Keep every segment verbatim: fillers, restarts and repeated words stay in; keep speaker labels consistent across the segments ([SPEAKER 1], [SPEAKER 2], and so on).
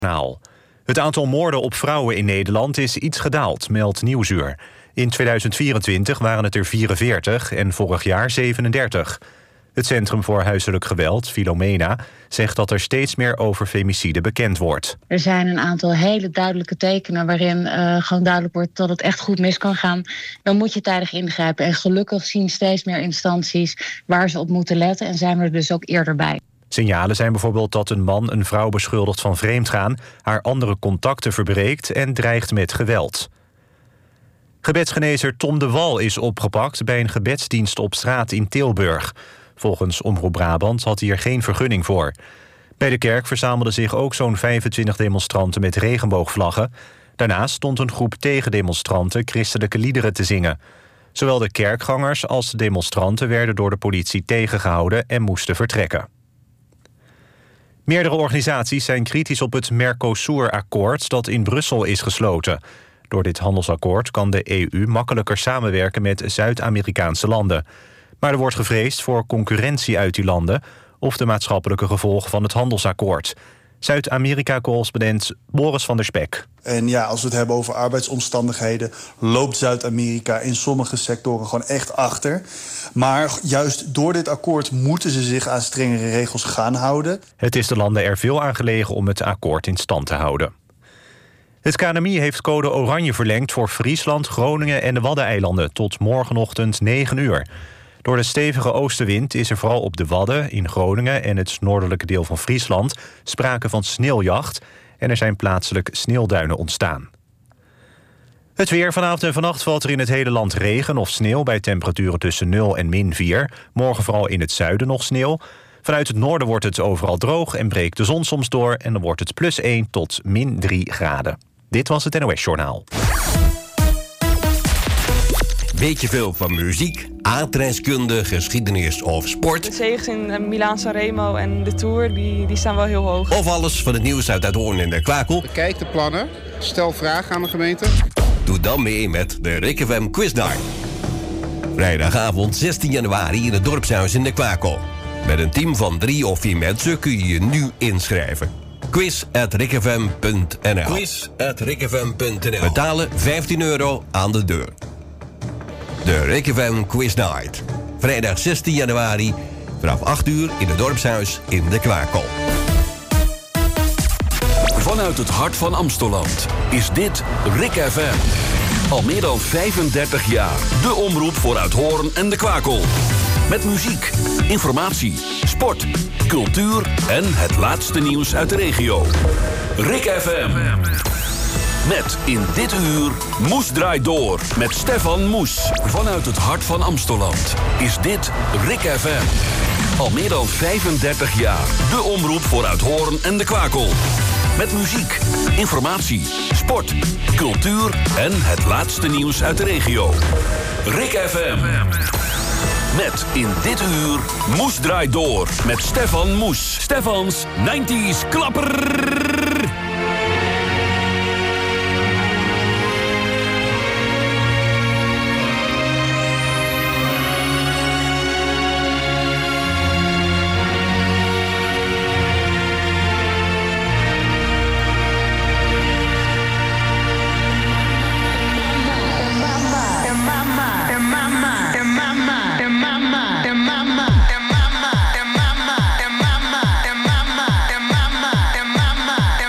[SPEAKER 1] Nou, het aantal moorden op vrouwen in Nederland is iets gedaald, meldt Nieuwsuur. In tweeduizend vierentwintig waren het er vierenveertig en vorig jaar zevenendertig. Het Centrum voor Huiselijk Geweld, Philomena, zegt dat er steeds meer over femicide bekend wordt.
[SPEAKER 2] Er zijn een aantal hele duidelijke tekenen waarin uh, gewoon duidelijk wordt dat het echt goed mis kan gaan. Dan moet je tijdig ingrijpen. En gelukkig zien steeds meer instanties waar ze op moeten letten en zijn we er dus ook eerder bij.
[SPEAKER 1] Signalen zijn bijvoorbeeld dat een man een vrouw beschuldigt van vreemdgaan, haar andere contacten verbreekt en dreigt met geweld. Gebedsgenezer Tom de Wal is opgepakt bij een gebedsdienst op straat in Tilburg. Volgens Omroep Brabant had hij er geen vergunning voor. Bij de kerk verzamelden zich ook zo'n vijfentwintig demonstranten met regenboogvlaggen. Daarnaast stond een groep tegendemonstranten christelijke liederen te zingen. Zowel de kerkgangers als de demonstranten werden door de politie tegengehouden en moesten vertrekken. Meerdere organisaties zijn kritisch op het Mercosur-akkoord dat in Brussel is gesloten. Door dit handelsakkoord kan de E U makkelijker samenwerken met Zuid-Amerikaanse landen. Maar er wordt gevreesd voor concurrentie uit die landen of de maatschappelijke gevolgen van het handelsakkoord. Zuid-Amerika-correspondent Boris van der Spek.
[SPEAKER 3] En ja, als we het hebben over arbeidsomstandigheden, loopt Zuid-Amerika in sommige sectoren gewoon echt achter. Maar juist door dit akkoord moeten ze zich aan strengere regels gaan houden.
[SPEAKER 1] Het is de landen er veel aan gelegen om het akkoord in stand te houden. Het K N M I heeft code oranje verlengd voor Friesland, Groningen en de Waddeneilanden tot morgenochtend negen uur. Door de stevige oostenwind is er vooral op de Wadden, in Groningen en het noordelijke deel van Friesland sprake van sneeuwjacht en er zijn plaatselijk sneeuwduinen ontstaan. Het weer. Vanavond en vannacht valt er in het hele land regen of sneeuw bij temperaturen tussen nul en min vier. Morgen vooral in het zuiden nog sneeuw. Vanuit het noorden wordt het overal droog en breekt de zon soms door en dan wordt het plus één tot min drie graden. Dit was het N O S-journaal.
[SPEAKER 4] Weet je veel van muziek, aardrijkskunde, geschiedenis of sport?
[SPEAKER 5] De zegens in Milaan Sanremo en de Tour, die, die staan wel heel hoog.
[SPEAKER 4] Of alles van het nieuws uit Uithoorn en de Kwakel?
[SPEAKER 6] Bekijk de plannen, stel vragen aan de gemeente.
[SPEAKER 4] Doe dan mee met de Rick F M Quiz Night. Vrijdagavond zestien januari in het dorpshuis in de Kwakel. Met een team van drie of vier mensen kun je je nu inschrijven. quiz at rickfm punt n l quiz at rickfm punt n l Betalen vijftien euro aan de deur. De Rick F M Quiz Night. Vrijdag zestien januari vanaf acht uur in het dorpshuis in de Kwakel.
[SPEAKER 7] Vanuit het hart van Amstelland is dit Rick F M. Al meer dan vijfendertig jaar de omroep voor Uithoorn en de Kwakel. Met muziek, informatie, sport, cultuur en het laatste nieuws uit de regio. Rick F M. Met in dit uur Moes draait door met Stefan Moes. Vanuit het hart van Amstelland is dit Rick F M. Al meer dan vijfendertig jaar de omroep voor Uithoorn en de Kwakel. Met muziek, informatie, sport, cultuur en het laatste nieuws uit de regio. Rick F M. Met in dit uur Moes draait door met Stefan Moes. Stefans negentig klapper.
[SPEAKER 8] Mama,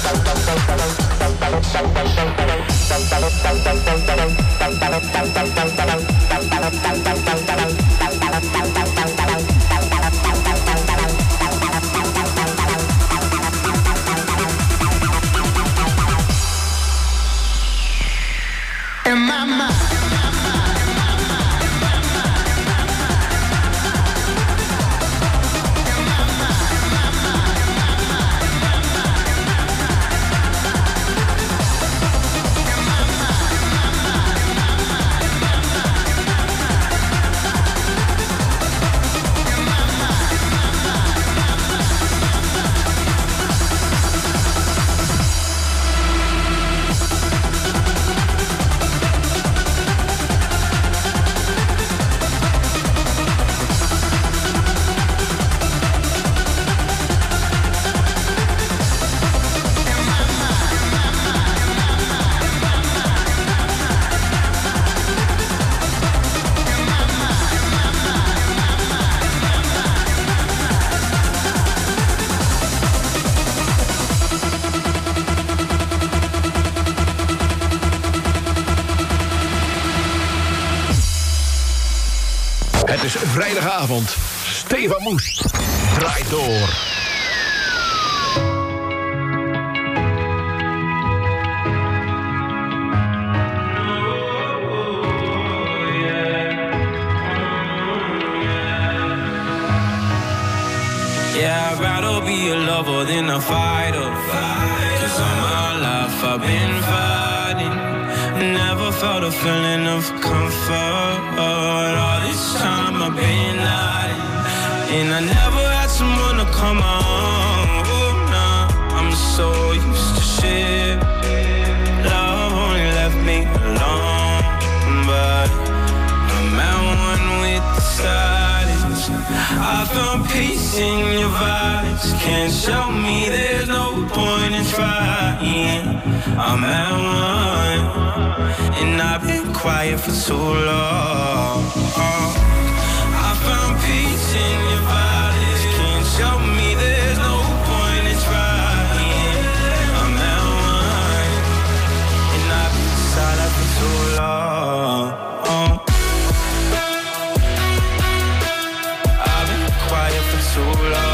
[SPEAKER 8] Het is vrijdagavond. Stefan Moes draait door.
[SPEAKER 9] Yeah, I'd rather be a lover than a fighter. Cause all my life I've been fighting. Never felt a feeling of comfort. All this time I've been hiding. And I never had someone to come on. Oh, nah, I'm so used to shit. Love only left me alone. But I'm at one with the silence. I found peace in your vibes. Can't show me there's no point in trying. I'm at one, and I've been quiet for too long. I found peace in your vibes. Can't show me there's no point in trying. I'm at one, and I've been silent for too long. I've been quiet for too long.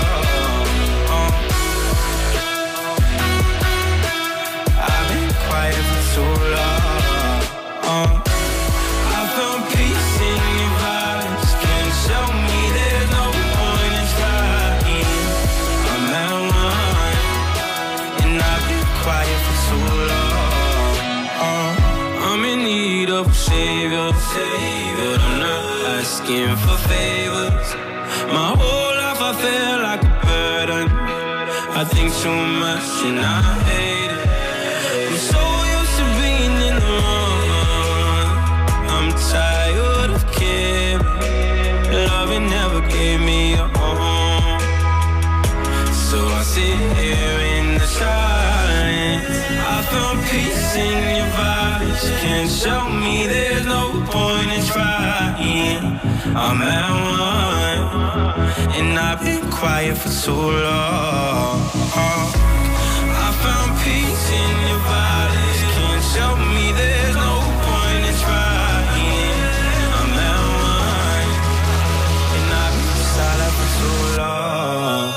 [SPEAKER 9] I've been quiet for too long. I found peace in your vibes. Can't show me there's no point in trying. I'm at one, and I've been quiet for too long. I'm in need of a savior, but I'm not asking for favors. My whole life I feel like a burden. I think too much and I hate it. I'm so used to being in the wrong. I'm tired of caring. Loving never gave me a home. So I sit here in the silence. I found peace in your vibes. Can't show me there's no point in trying. I'm at one, and I've been quiet for too long. I found peace in your bodies. Can't show me there's no point in trying. I'm at one, and I've been silent for too long.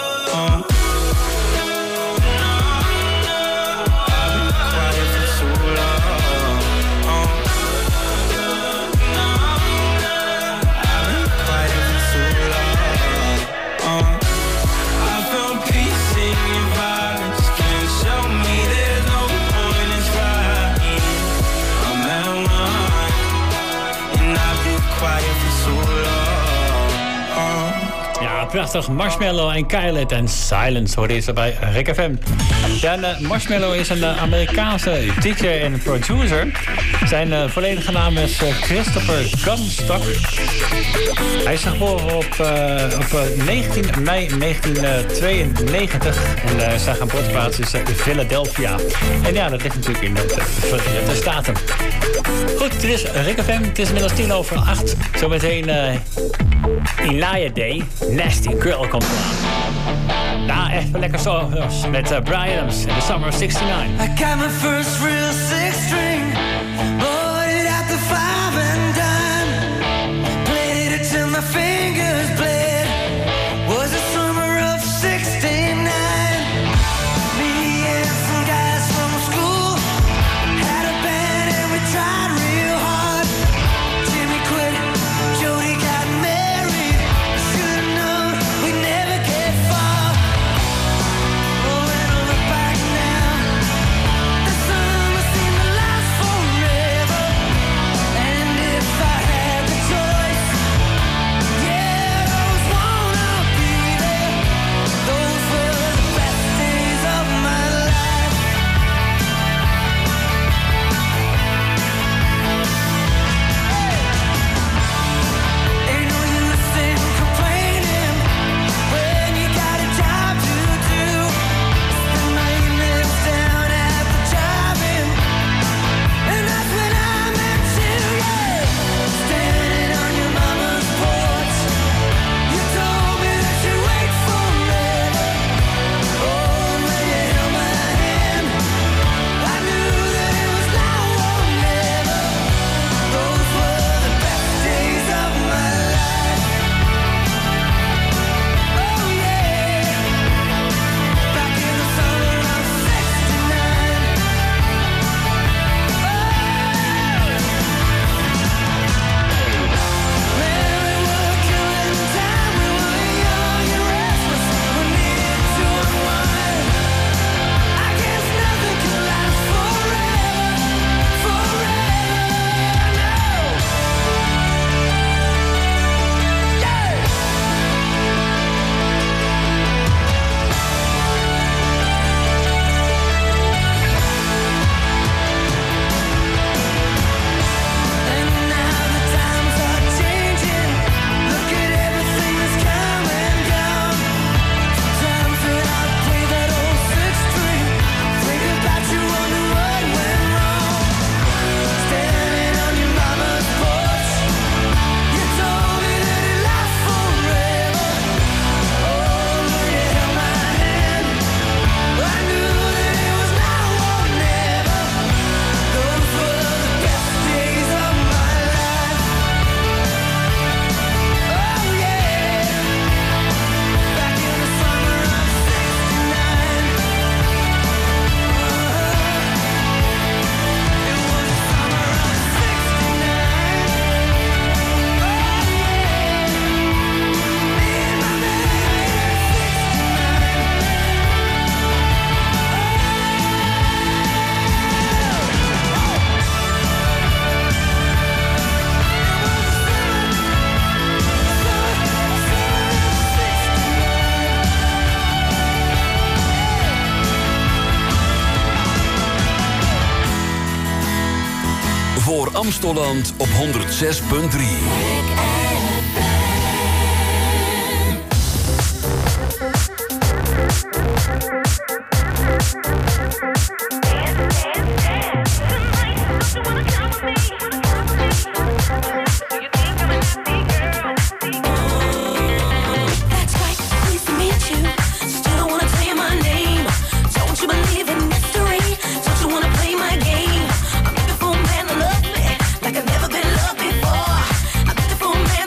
[SPEAKER 9] I've been quiet for too long. I've been quiet for too long. I found peace in your vibes. Can't show me there's no point in trying. I'm at one, and I've been quiet for too long.
[SPEAKER 10] Ja, prachtig. Marshmello en Khaled en Silence hoorde je bij Rick F M. Ja, en, uh, Marshmello is een uh, Amerikaanse D J en producer. Zijn uh, volledige naam is uh, Christopher Gunstock. Hij is geboren op, uh, op uh, negentien mei negentien tweeënnegentig. En uh, zijn geboorteplaats is uh, Philadelphia. En ja, dat ligt natuurlijk in de uh, Verenigde Staten. Goed, het is Rick F M. Het is inmiddels tien over acht. Zometeen uh, Elia Day. Nasty Girl komt eraan. Nou, even lekker zo met uh, Bryan Adams in The Summer of sixty-nine.
[SPEAKER 9] I got my first real six string, bought it at the five and dime, played it till my fingers bled. Was the summer of sixty-nine. Me and some guys from school had a band and we tried real hard. Jimmy quit, Jody got married. Should've known we'd never get far. Oh, when I look back now, the summer seemed to last forever. And if I had the choice, yeah, those wanna be there. Those were the best days of my life. Ain't no use in complaining when you got a job to do. Spend my evenings down at the drive-in, and that's when I met you, yeah. Standing on your mama's porch, you told me that you'd wait forever. Oh, when you held my hand, I knew that it was now or never. Those were the best days of my life. Oh yeah, back in the summer of sixty-nine. Man, we were killing time. We were young and restless. We needed to unwind. I guess nothing can last forever, forever, no. Yeah. And now the times are changing. Look at everything that's come and gone. Sometimes when I play that old six string, think about you, wonder what went wrong. Standing on your mama's porch, you told me that it lasts forever. Oh, when you held my hand, I knew that it was now or never. Those were the best days of my life. Oh yeah, back in the summer of sixty-nine. It was the summer of sixty-nine. Oh yeah, me and my man,
[SPEAKER 7] Voor Amstoland op honderd zes punt drie.
[SPEAKER 11] That's right, pleased to meet you. Still don't wanna tell you my name. Don't you believe in mystery? Don't you wanna play my game? I'm looking for a man to love me like I've never been loved before. I'm looking for a man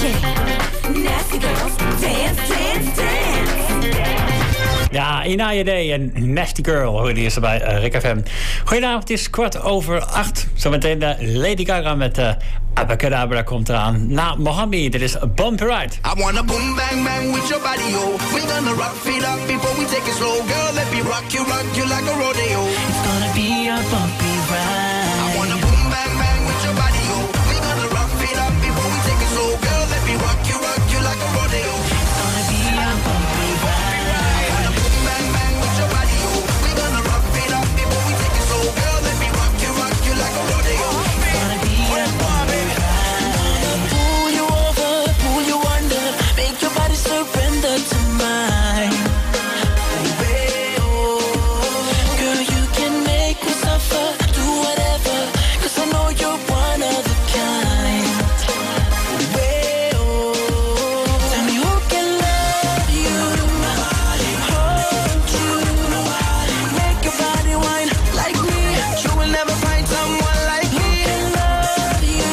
[SPEAKER 11] Nasty girls, dance, dance, dance.
[SPEAKER 10] Ja, Inaya Day en Nasty Girl hoor je eerst erbij uh, Rick F M. Goedenavond, het is kwart over acht. Zometeen uh, Lady Gaga met uh, Abacadabra komt eraan. Na Mohammed, dit is Bump Ride.
[SPEAKER 12] I wanna boom bang bang with your body, yo. We gonna rock feet up before we take it slow. Girl, let me rock you, rock you like a rodeo.
[SPEAKER 11] It's gonna be a bumpy ride.
[SPEAKER 12] I wanna boom bang bang with your body, yo. We gonna rock feet up before we take it slow. Girl, let me rock you, rock you like a rodeo.
[SPEAKER 11] It's gonna be a bumpy ride.
[SPEAKER 12] I wanna boom bang bang with your body, yo. We gonna rock feet up before we take it slow. Girl, let me rock you, rock you like a rodeo.
[SPEAKER 11] It's gonna be a bumpy ride. Pull you over, pull you under, make your body surrender to mine. Girl, you can make me suffer, do whatever, 'cause I know you're one of a kind. Tell me who can love you, hold you, make your body whine like me.
[SPEAKER 12] You will never find someone like me.
[SPEAKER 11] Who can love you,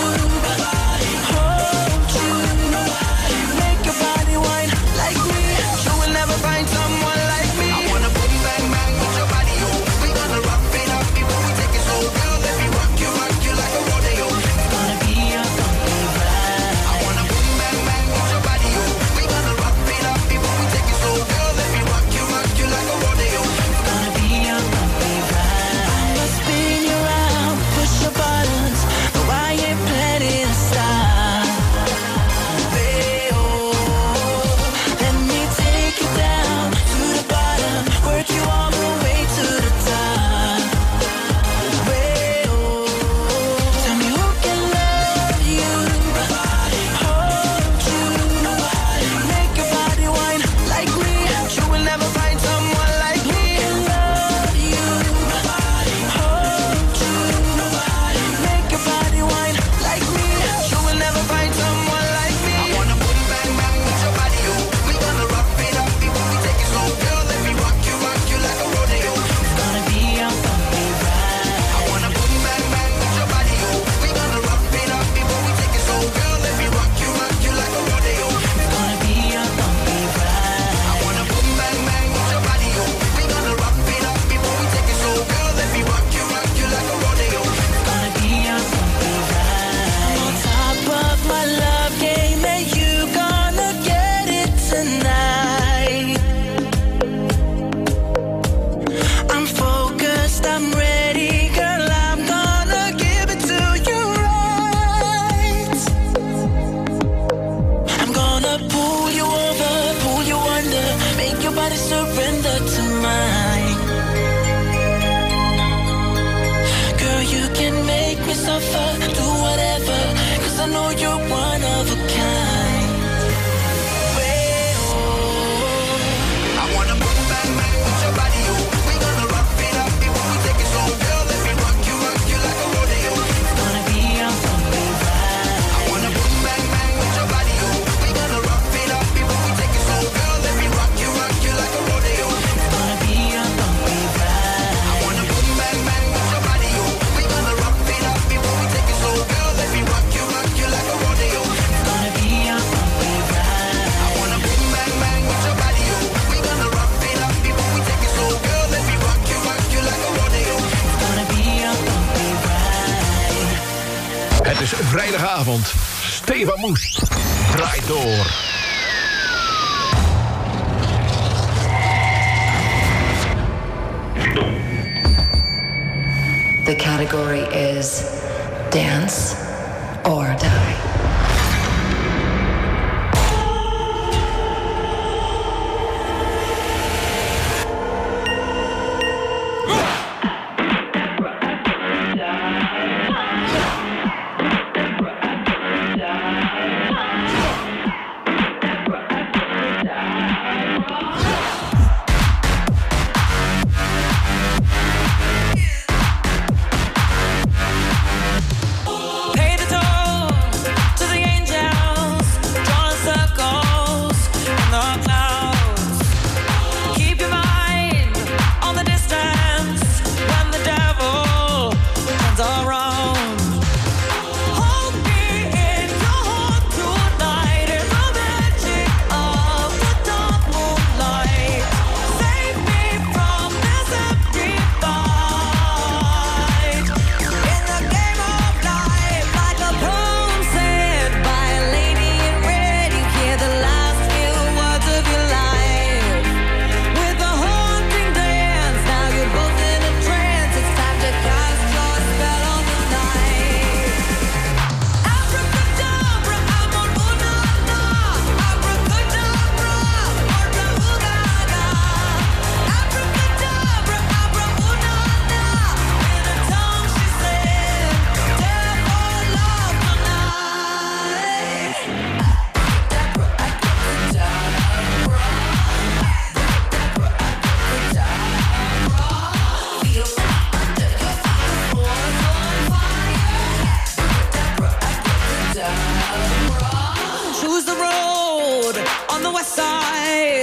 [SPEAKER 11] hold you, make your body whine like me.
[SPEAKER 12] You will never find someone like me. I wanna boom bang bang with your body, yo. We gonna rock it up before we take it slow. Girl, let me rock you, rock you like a rodeo.
[SPEAKER 11] It's gonna be a bumpy ride.
[SPEAKER 12] I wanna boom bang bang with your body, yo. We gonna rock it up before we take it slow. Girl, let me rock you, rock you like a rodeo.
[SPEAKER 11] It's gonna be a bumpy ride. I'ma spin you around, push your buttons. No, I ain't planning to stop. Let me take you down to the bottom, work you all the way to the top. Tell me who can love you, hold you, make your body whine like me.
[SPEAKER 12] You will never find someone like me.
[SPEAKER 11] Love you, hold you, make your body whine like me.
[SPEAKER 12] You will never find someone like me. I wanna boom bang bang with your body, yo. We gonna rock it up before we take it slow. Girl, let me rock you, rock you like a rodeo.
[SPEAKER 11] It's gonna be a bumpy ride.
[SPEAKER 12] I wanna boom bang bang with your body, yo. We gonna rock it up before we take it slow. Girl, let me rock you, rock you like a rodeo.
[SPEAKER 11] It's gonna be a bumpy ride.
[SPEAKER 12] I wanna boom bang bang with your body, yo. We gonna rock it up before we take it slow. Girl, let me rock you, rock you like a rodeo.
[SPEAKER 11] It's gonna be a bumpy ride. On top of my love game, and you gonna get it tonight. I'm focused, I'm ready, girl. I'm gonna give it to you right. I'm gonna pull you over, pull you under, make your body surrender to mine. Girl, you can make me suffer, do whatever, 'cause I know you're one of a kind.
[SPEAKER 12] I wanna boom bang bang with your body, yo. We gonna rock it up before we take it slow. Girl, let me rock you, rock you like a rodeo.
[SPEAKER 11] It's gonna be a bumpy ride.
[SPEAKER 12] I wanna boom bang bang with your body, yo. We gonna rock it up before we take it slow. Girl, let me rock you, rock you like a rodeo.
[SPEAKER 11] It's gonna be a bumpy ride.
[SPEAKER 12] I wanna boom bang bang with your body, yo. We gonna rock it up before we take it slow. Girl, let me rock you, rock you like a rodeo.
[SPEAKER 11] It's gonna be a bumpy ride.
[SPEAKER 12] I wanna boom bang bang with your body, yo. We gonna rock it up before we take it slow. Girl, let me rock you, rock you like a rodeo.
[SPEAKER 11] It's gonna be a bumpy ride.
[SPEAKER 8] Het is vrijdagavond. Stefan Moes draait door.
[SPEAKER 13] The category is dance or die.
[SPEAKER 11] Pay the toll.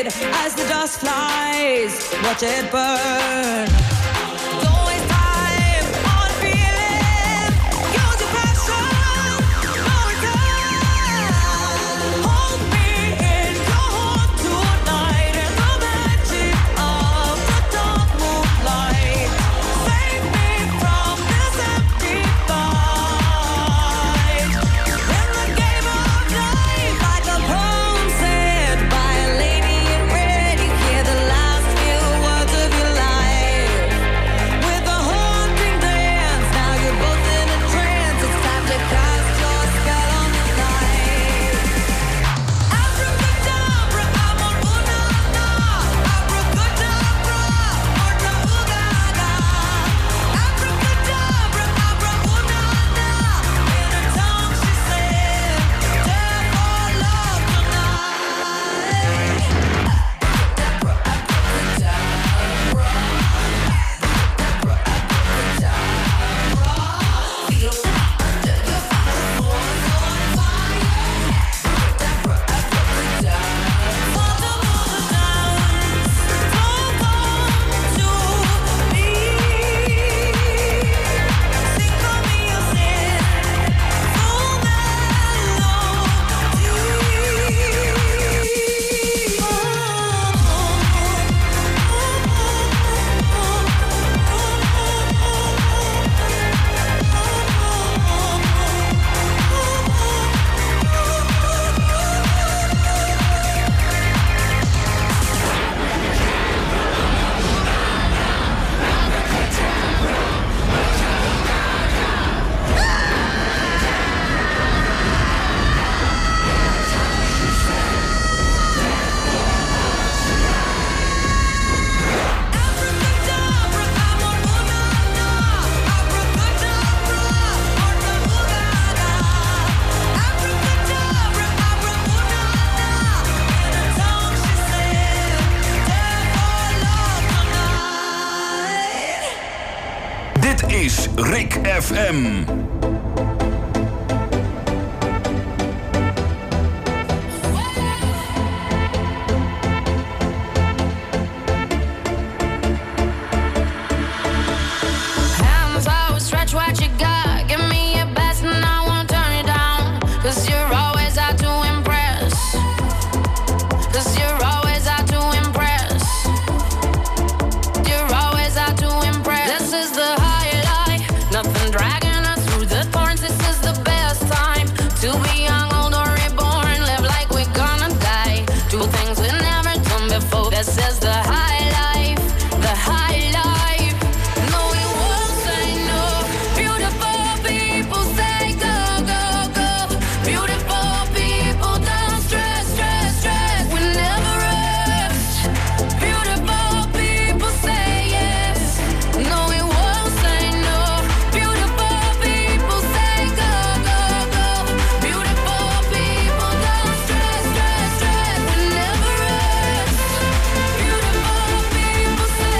[SPEAKER 14] it as the dust flies. Watch it burn. Don't waste time on feeling. Use your passion. No return. Hold me in your heart tonight in the magic of the dark moonlight. Save me from this empty fight. In the game of life, like a poem said by a lady in red, you hear the last few words of your life. With a haunting dance, now you're both in a trance. It's time to cast your spell on the night. Abracadabra, I'm on Unana. Abracadabra, Orta Ugaga. Abracadabra, Abra Unana. In her tongue she said, death or love
[SPEAKER 7] Dit is Rick F M.
[SPEAKER 15] Hands out, stretch what you got. Give me your best and I won't turn it down. Cause you're always out to impress. Cause you're always out to impress. You're always out to impress. This is the highlight. Nothing dragging us through the thorns. This is the best time to be young, old or reborn. Live like we're gonna die. Do things we've never done before. This is the high life. The high life. No, we won't say no. Beautiful people say go, go, go. Beautiful people don't stress, stress, stress. We never rest. Beautiful people say yes. No, we won't say no. Beautiful people say go, go, go. Beautiful people don't stress, stress, stress. We never rest. Beautiful people say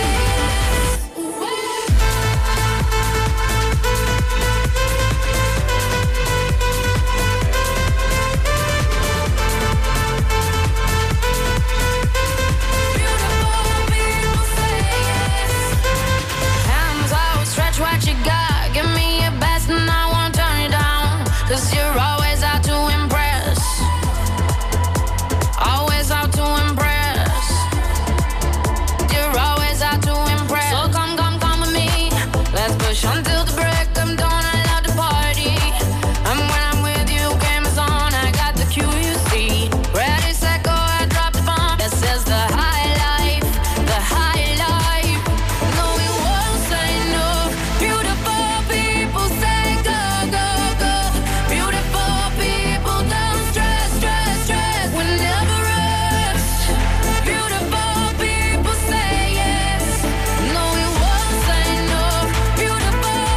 [SPEAKER 15] hands out, stretch what you got. Give me your best and I won't turn it down. Cause you're always out to impress. Always out to impress. You're always out to impress. So come, come, come with me. Let's push until the break of dawn. I love the party. And when I'm with you, game is on. I got the Q, you see. Ready, set, go, I drop the bomb. This is the high life. The high life. No, we won't say no. Beautiful people say go, go, go. Beautiful people don't stress, stress, stress. We never rest. Beautiful people say yes. No, we won't say no. Beautiful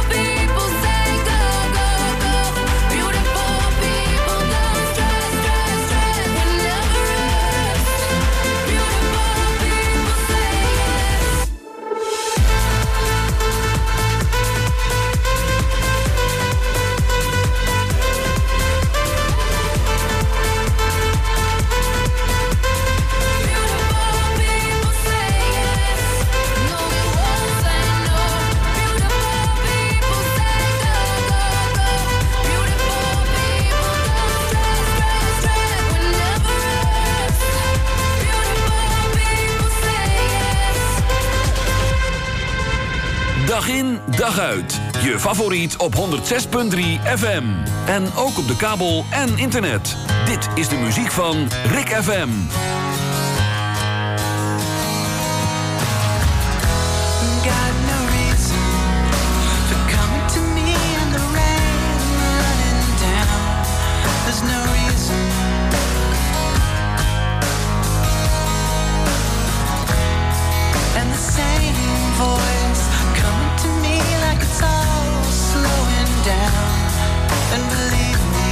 [SPEAKER 7] dag uit. Je favoriet op honderd zes punt drie F M. En ook op de kabel en internet. Dit is de muziek van Rick F M.
[SPEAKER 11] Got no reason for coming to me in the rain, running down. There's no reason. And the same voice coming to me like it's all slowing down. And believe me,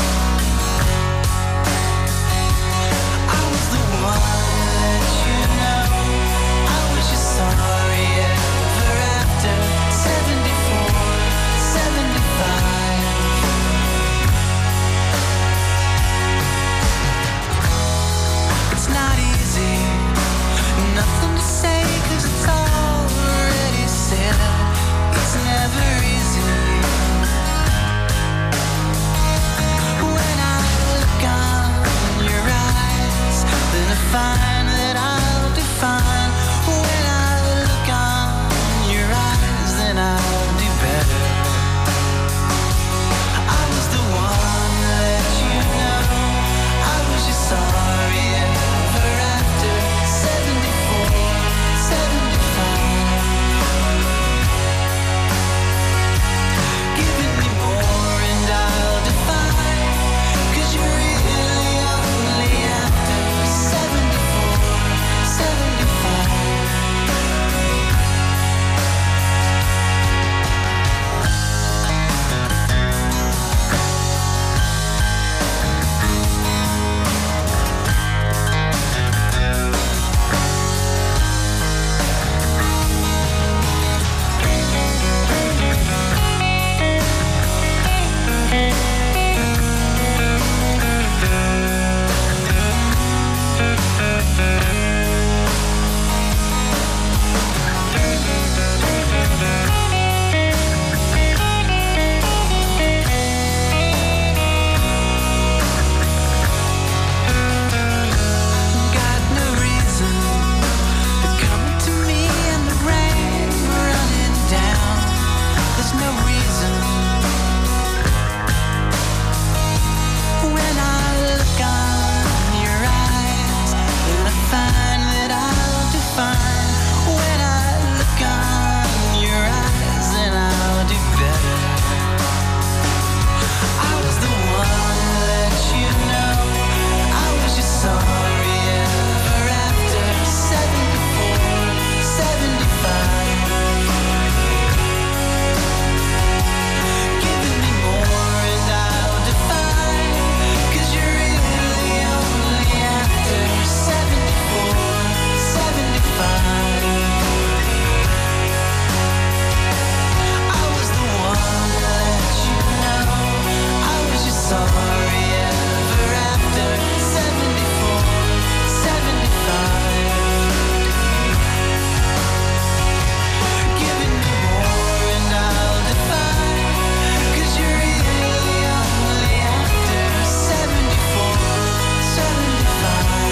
[SPEAKER 11] I was the one that you know. I was just sorry ever after seventy-four, seventy-five. It's not easy, nothing to say 'cause it's already said. It's never easy. When I look on your eyes, then I find that I'll define. When I look on your eyes, then I'll do better. I was the one that you know. I was just sorry ever after seventy-four, seventy-five. Giving me more and I'll define. 'Cause you're really only after seventy-four, seventy-five. Got no reason for coming to me in the rain, running down. There's no reason. When I look on your eyes, then I find that I'll define. When I look on your eyes, then I'll do better. I was the one that you know. I was just sorry ever after seventy-four, seventy-five. Giving me more and I'll define. 'Cause you're really only after seventy-four, seventy-five. I was the one that you know. I was just sorry ever after seventy-four, seventy-five. Giving me more and I'll define. 'Cause you're really only after seventy-four, seventy-five.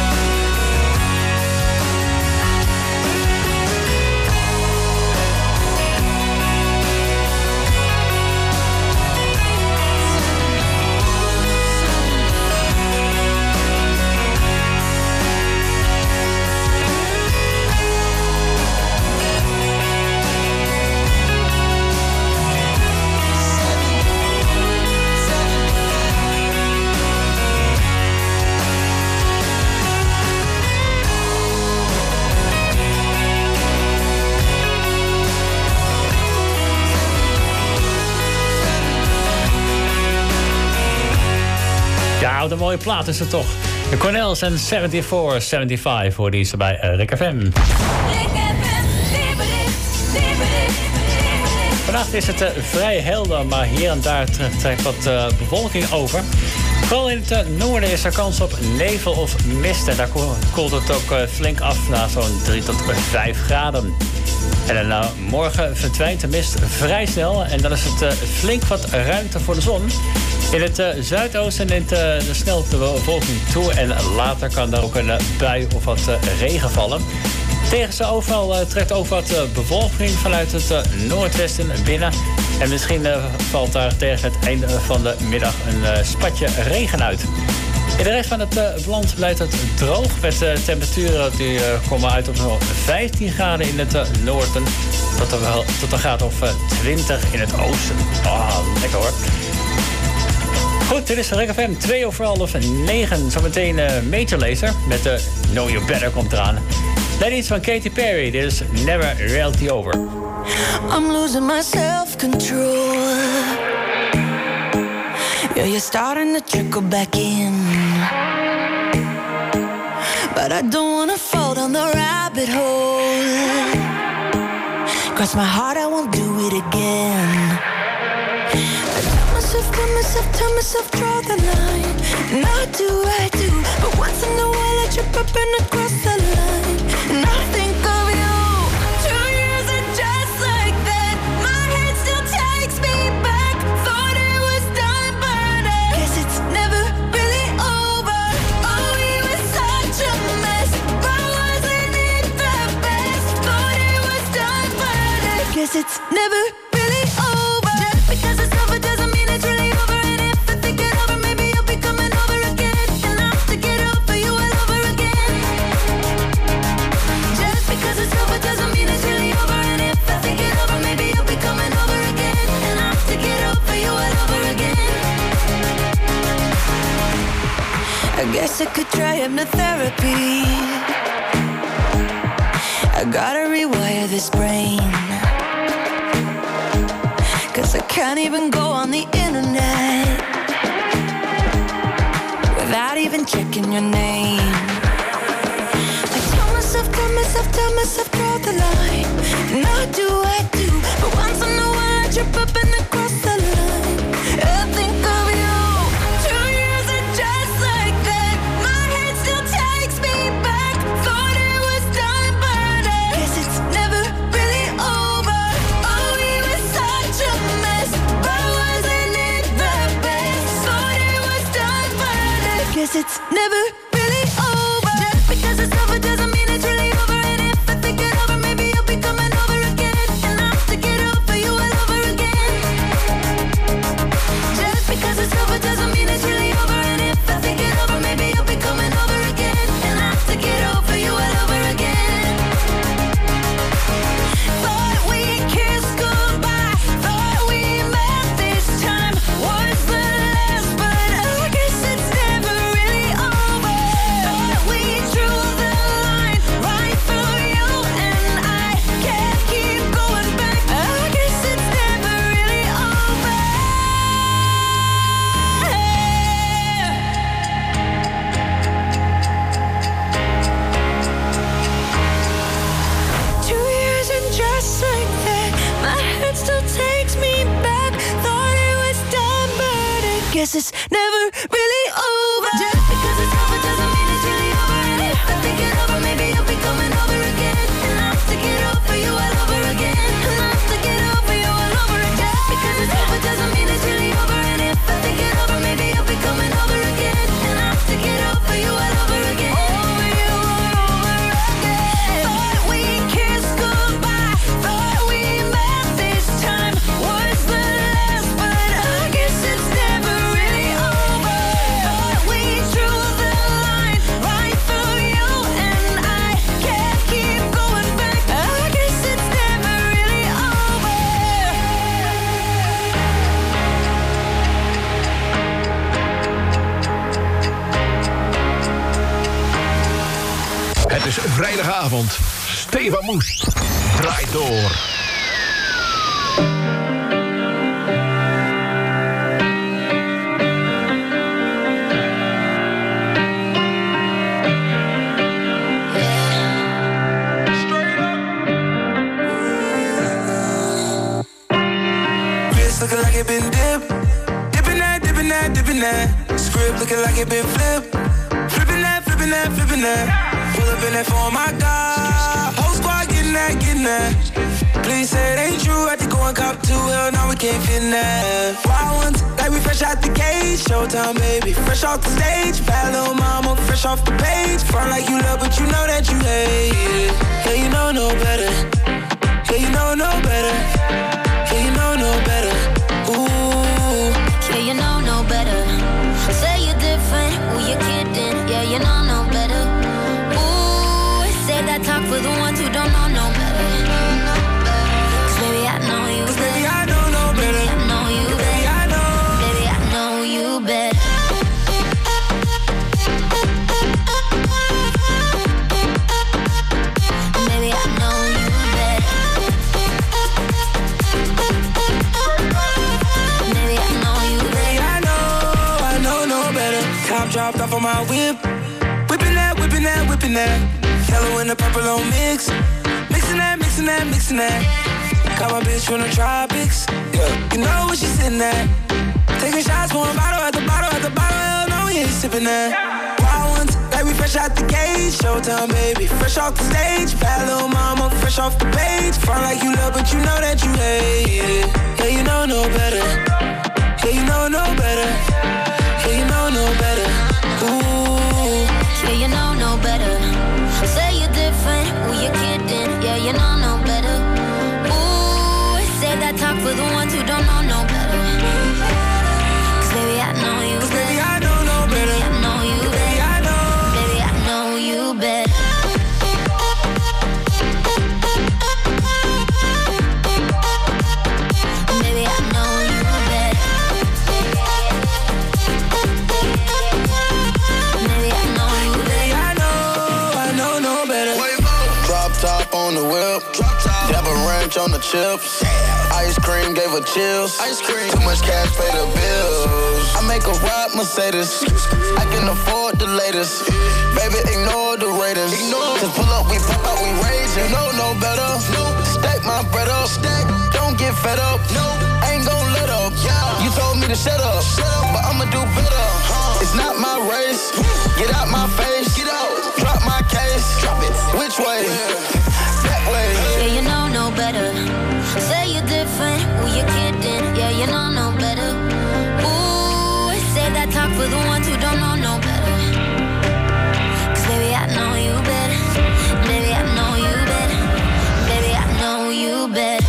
[SPEAKER 10] Ja, wat een mooie plaat is het toch. De Cornels en zeventy-four, seventy-five voor die is er bij uh, Rick F M. Vannacht is het uh, vrij helder, maar hier en daar trekt wat uh, bewolking over. Vooral in het uh, noorden is er kans op nevel of mist. En daar koelt het ook uh, flink af naar zo'n drie tot vijf graden. En dan, uh, morgen verdwijnt de mist vrij snel. En dan is het uh, flink wat ruimte voor de zon. In het uh, zuidoosten neemt uh, de snel de bewolking toe. En later kan er ook een uh, bui of wat uh, regen vallen. Tegen zijn overval uh, trekt ook wat uh, bewolking vanuit het uh, noordwesten binnen. En misschien uh, valt daar tegen het einde van de middag een uh, spatje regen uit. In de rest van het uh, land blijft het droog met uh, temperaturen die uh, komen uit op vijftien graden in het uh, noorden. Tot, er wel, tot een graad of uh, twintig in het oosten. Ah, lekker hoor. Goed, dit is de Rick F M, twee over half negen. Zometeen uh, Major Lazer met de uh, Know You Better komt eraan. Dit is van Katy Perry, dit is Never Reality Over.
[SPEAKER 14] I'm losing my self-control. Yeah, you're starting to trickle back in. But I don't wanna fall down the rabbit hole. Cross my heart, I won't do it again. I tell myself, tell myself, tell myself, draw the line. Now do I do, but once in a while I trip up and I cross the line. And I think of you. Two years are just like that. My head still takes me back. Thought it was done, but I guess it's never really over. Oh, we were such a mess, but wasn't it the best? Thought it was done, but I guess it's never really over. Just because it's over doesn't mean it's really over. And if I think it over, maybe you'll be coming over again. And I'll have to get over you all over again. Just because it's over doesn't mean it's really over. And if I think it over, maybe you'll be coming over again. And I'll have to get over you all over again. I guess I could try hypnotherapy. I gotta rewire this brain. Cause I can't even go on the internet without even checking your name. I tell myself, tell myself, tell myself, draw the line. Now do I do, but once in a while I trip up and I cross the line. I think of you. Two years are just like that. My head still takes me back. Thought it was done, but I guess it's never really over. Oh, we were such a mess, but wasn't it the best? Thought it was done, but I guess it's never really over. Just because it's over doesn't mean it's really over. And if I think it over, maybe you'll be coming over again. And I'll have to get over you all over again. Just because it's over doesn't mean it's really over. And if I think it over, maybe you'll be coming over again. And I'll have to get over you all over again. Thought we kissed goodbye. Thought we met this time was the last, but I guess it's never really over. Thought we drew the line right through you, and I can't keep going back. I guess it's never really over. Two years and just like that, my head still takes me back. Thought it was done, but I guess it's never really over. Just because it's over doesn't mean it's really over. And if I think it over, maybe you'll be coming over again. And I'll have to get over you all over again. And I'll have to get over you all over again. Just because it's over doesn't mean it's really over. And if I think it over, maybe you'll be coming over again. And I'll have to get over you all over again. Over you all over again. Thought we kissed goodbye. Thought we met this time was the last, but I guess it's never really over. Thought we drew the line right through you, and I can't keep going back. I guess it's never really over.
[SPEAKER 8] Het is vrijdagavond. Stefan Moes draait door.
[SPEAKER 9] Wrist looking like it been dipped. Dipping that, dipping that, dipping that. Script looking like it been flipped. Flipping that, flipping that, flipping that. Pull up in that for my God. Whole squad getting that, getting that. Please say it ain't true. I had to go and cop two. Hell, now we can't fit in that. Wild ones.
[SPEAKER 12] like we fresh out the cage. Showtime, baby, fresh off the stage. Bad little mama, fresh off the page. Front like you love, but you know that you hate it. Yeah, you know no better. Yeah, you know no better. Yeah, you know no better. Ooh.
[SPEAKER 15] Yeah, you know no better. Say you're different, who you kidding? Yeah, you know no better. Ooh, save that talk for the ones who don't know no better. Cause baby, I know you better.
[SPEAKER 12] Baby, I know no better.
[SPEAKER 15] Baby, I know you better.
[SPEAKER 12] Baby, I know.
[SPEAKER 15] Baby, I know you better. Baby, I know you better. Baby, I know you better.
[SPEAKER 12] Baby, I know, I know no better. Top dropped off on my whip. Whipping that, whipping that, whipping that. Yellow and the purple on mix. Mixing that, mixing that, mixing that. Got my bitch from the tropics. Yeah, you know what she's sitting at. Taking shots, pouring bottle at the bottle at the bottle. Hell no, we ain't sipping that. Wild ones, like we fresh out the cage. Showtime, baby, fresh off the stage. Bad little mama, fresh off the page. Front like you love, but you know that you hate it. Yeah, you know no better. Yeah, you know no better. Yeah, you know no better. Ooh.
[SPEAKER 15] Yeah, you know no better. Say you're different, who you kidding? Yeah, you know no better. Ooh, save that talk for the ones who don't know no better. Cause baby, I know you better.
[SPEAKER 12] Baby, I know no better.
[SPEAKER 15] Baby, I know you better.
[SPEAKER 12] Baby, I know.
[SPEAKER 15] Baby, I know you better. Baby, I know you better. Baby, I know you better.
[SPEAKER 12] Baby, I know, I know no better.
[SPEAKER 16] Drop top on the whip. Dab a ranch on the chips. Ice cream gave her chills. Ice cream. Too much cash, pay the bills. I make a ride Mercedes. I can afford the latest. Baby, ignore the ratings. Just pull up, we pop out, we rage. You know no better. Stack my bread up. Don't get fed up. Ain't gon' let up. You told me to shut up, but I'ma do better. It's not my race. Get out my face. Get out. Drop my case. Drop it. Which way? That way.
[SPEAKER 15] Yeah, you know no better. Say you're different, who you kidding? Yeah, you know no better. Ooh, save that talk for the ones who don't know no better. Cause baby, I know you better. Baby, I know you better. Baby, I know you better.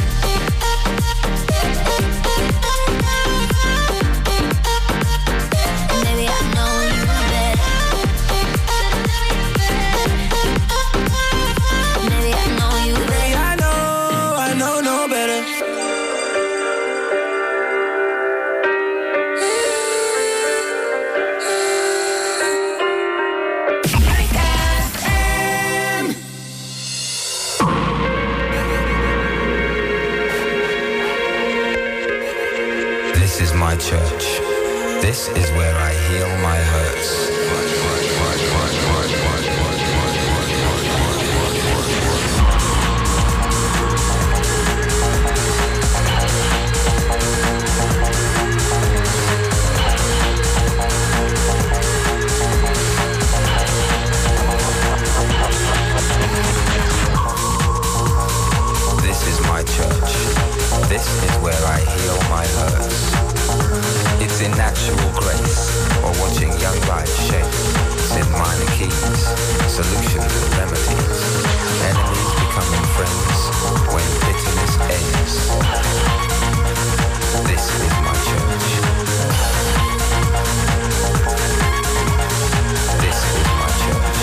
[SPEAKER 15] Baby, I know you better. Baby, I know you better.
[SPEAKER 12] Baby, I know, I know no better.
[SPEAKER 17] This is my church. This is where I heal my hurts. This is my church. This is where I heal my hurts. It's in natural grace, or watching young life shape. It's in minor keys, solutions and remedies. Enemies becoming friends when bitterness ends. This is my church. This is my church.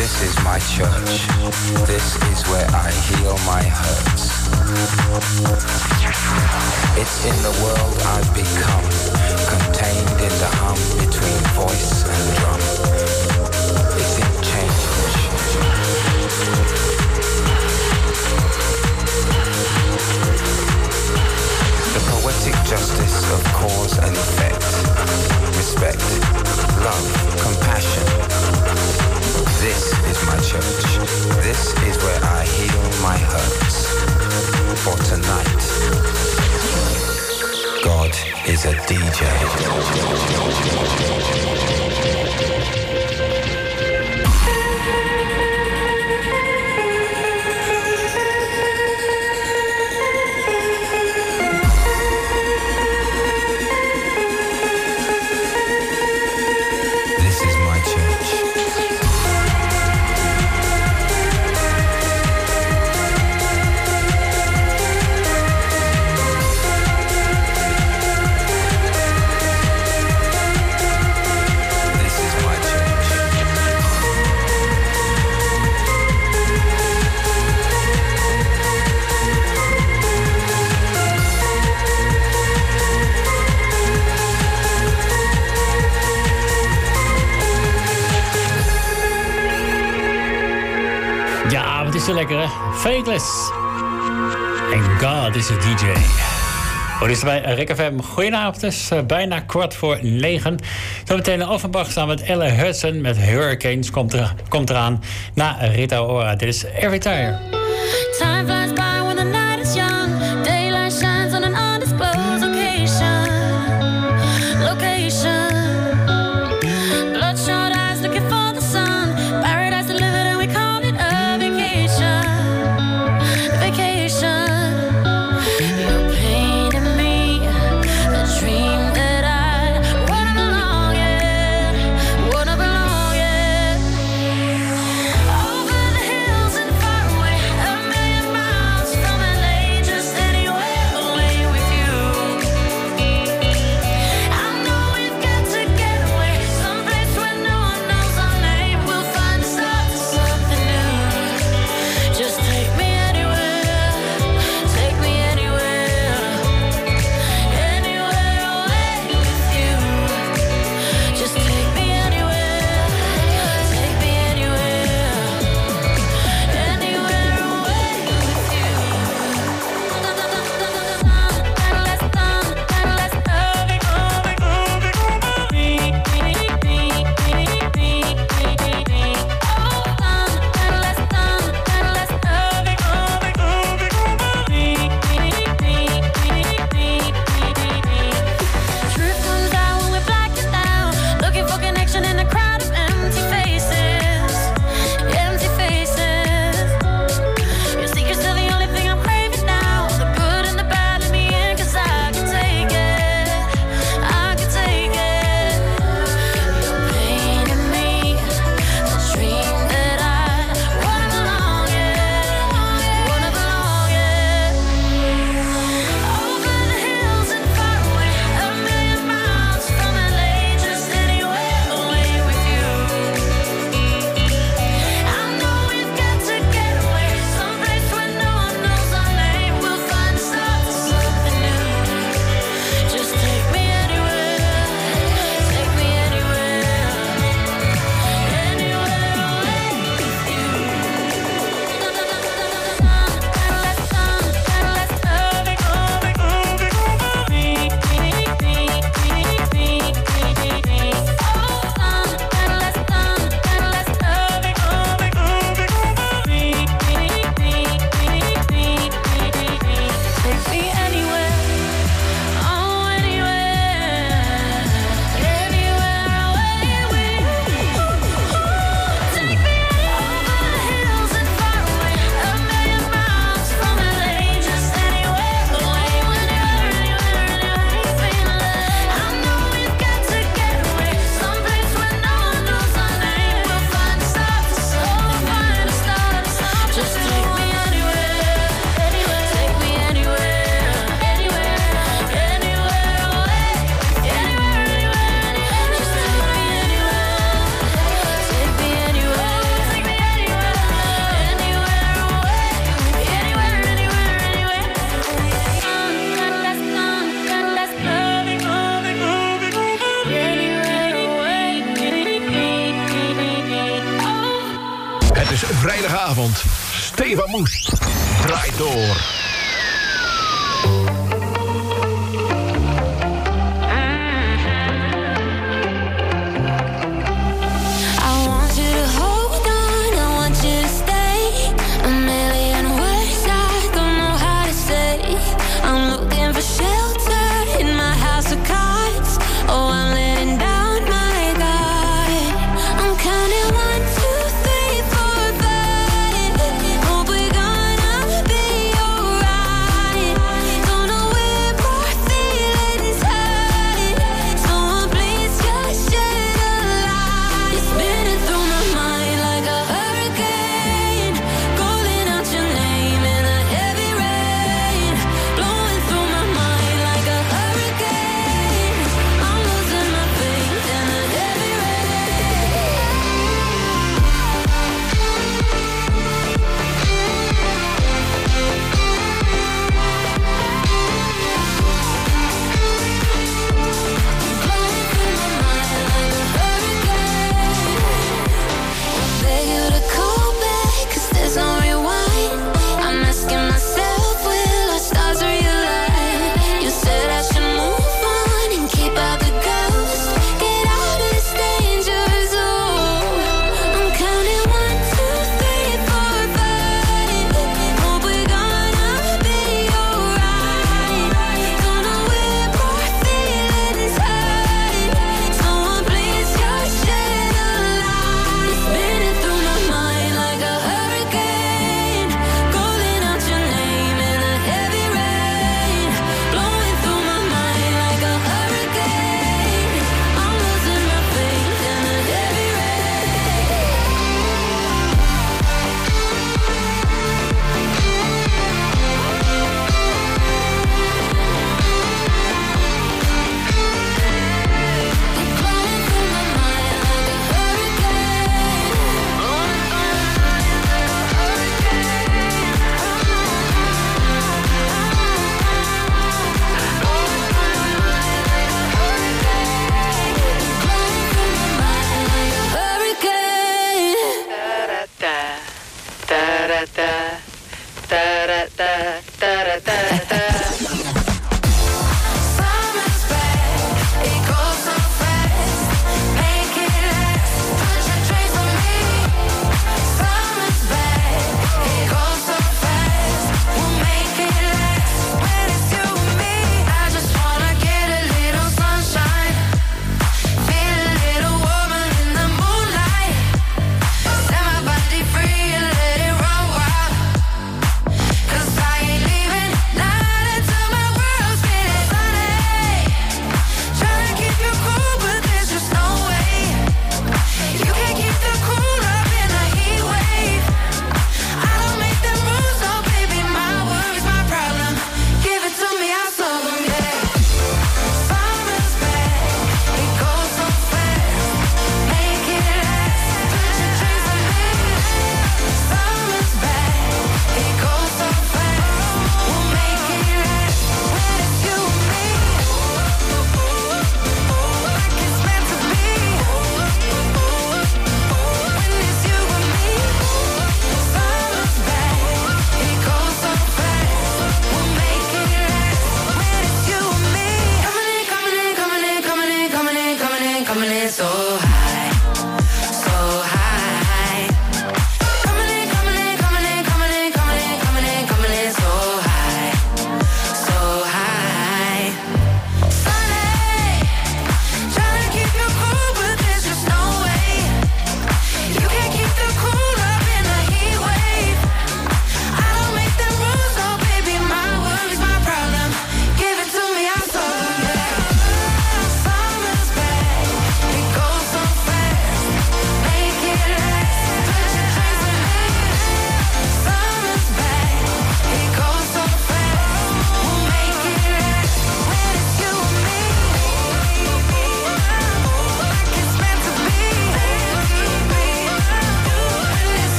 [SPEAKER 17] This is my church. This is where I heal my hurts. It's in the world I've become, contained in the hum between voice and drum. It's in change. The poetic justice of cause and effect. Respect, love, compassion. This is my church. This is where I heal my hurts. For tonight, God is a D J.
[SPEAKER 10] Zo lekker, hè? Faithless. En God is een D J. Wat is er bij Rick F M? Goedenavond, het is uh, bijna kwart voor negen. Zometeen in Offenbach staan we met Ella Hudson met Hurricanes. Komt, er, komt eraan na Rita Ora. Dit is Every Tire.
[SPEAKER 15] Time flies by when the night is young. Daylight shines on an undisclosed location. Location. Bloodshot eyes looking for the sun. Paradise delivered and we call it a vacation. Vacation. You're painting me a dream that I wouldn't belong in. Wouldn't belong in. Over the hills and far away, a million miles.
[SPEAKER 8] is vrijdagavond. Stefan Moest draait door.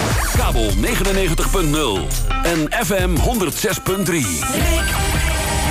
[SPEAKER 7] negenennegentig punt nul en F M honderd zes punt drie.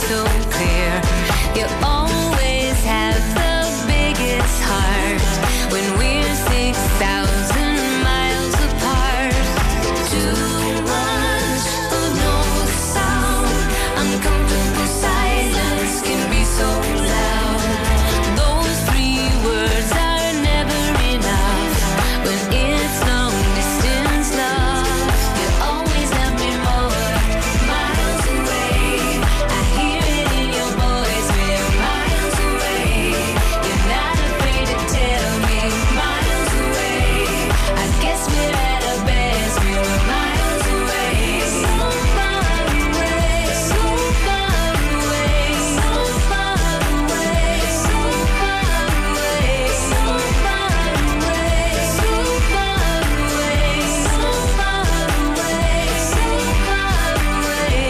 [SPEAKER 11] so clear. You always have the biggest heart when we're six thousand miles apart. Too much of no sound, uncomfortable silence can be so loud. Those three words are never enough when it's long distance love. You always love me more, miles away. I hear it in your voice, we're miles away. You're not afraid to tell me, miles away. I guess we're at our best, we're miles away. So far away, so far away, so far away, so far away, so far away, so far away, so far away, so far away.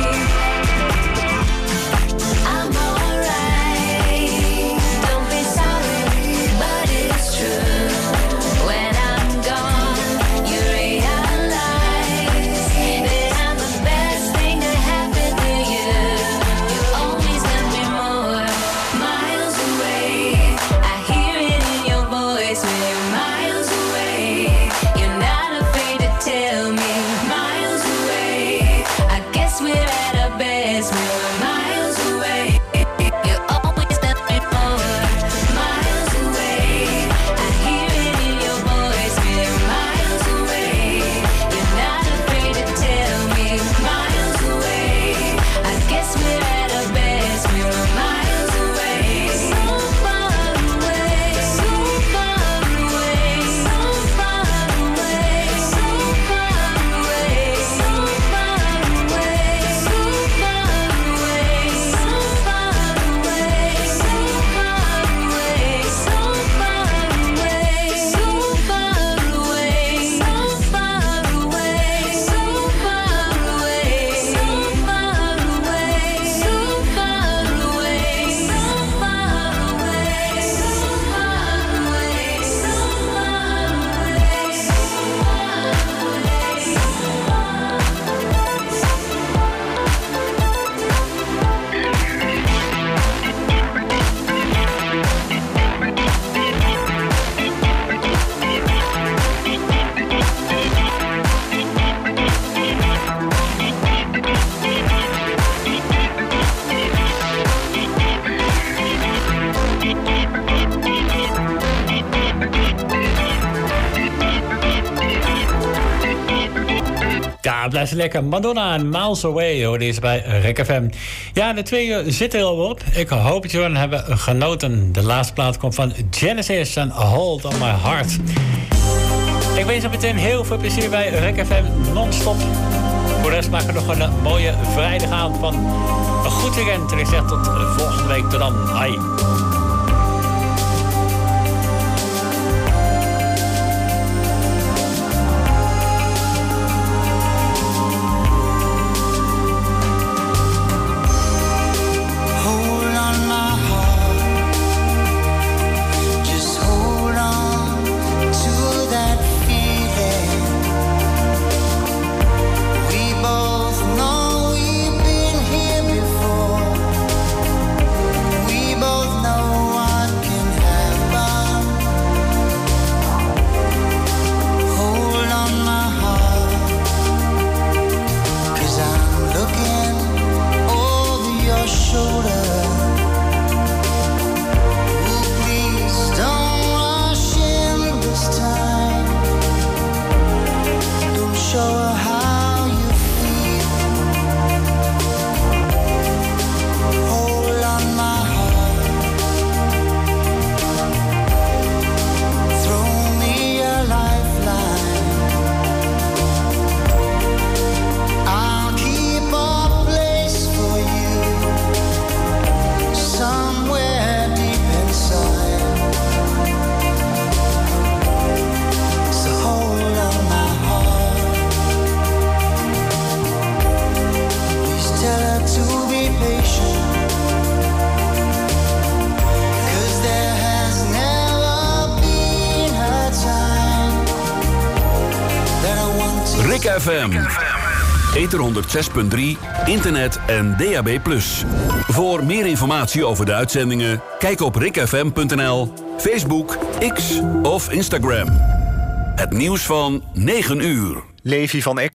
[SPEAKER 11] I'm alright, don't be sorry, but it's true. When I'm gone, you realize that I'm the best thing to happen to you. You always love me more, miles away. I hear it in your voice when you're miles away. You're not afraid to tell me, miles away. I guess we're at our best, we're miles away. You always love me more, miles away. I hear it in your voice when you're miles away. You're not afraid to tell me, miles away. I guess we're at our best, we're miles away. So far away, so far away, so far away, so far away, so far away, so far away, so far away, so far away, so far away, so far away, so far away, so far away, so far away, so far away, so far away, so
[SPEAKER 10] Ja, blijft lekker. Madonna en Miles Away hoor deze bij Rick F M. Ja, de twee uur zitten er al op. Ik hoop dat jullie hebben genoten. De laatste plaat komt van Genesis en Hold on My Heart. Ik wens je meteen heel veel plezier bij Rick F M non-stop. Voor de rest maken we nog een uh, mooie vrijdagavond van. Een goed weekend. En ik zeg tot uh, volgende week. Tot dan. Hoi.
[SPEAKER 11] Hold on my heart, just hold on to that feeling. We both know we've been here before. We both know what can happen. Hold on my heart, 'cause I'm looking over your shoulder. Please don't rush in this time. Don't show her how you feel. Hold on my heart. Throw me a lifeline. I'll keep a place for you somewhere deep inside. So hold on my heart. Please tell her to be patient, 'cause there has never been a time that I want to
[SPEAKER 7] Rick F M. ether honderdzes punt drie, internet en D A B plus. Voor meer informatie over de uitzendingen, kijk op rick f m punt n l, Facebook, X of Instagram. Het nieuws van negen uur.
[SPEAKER 1] Levi van Eck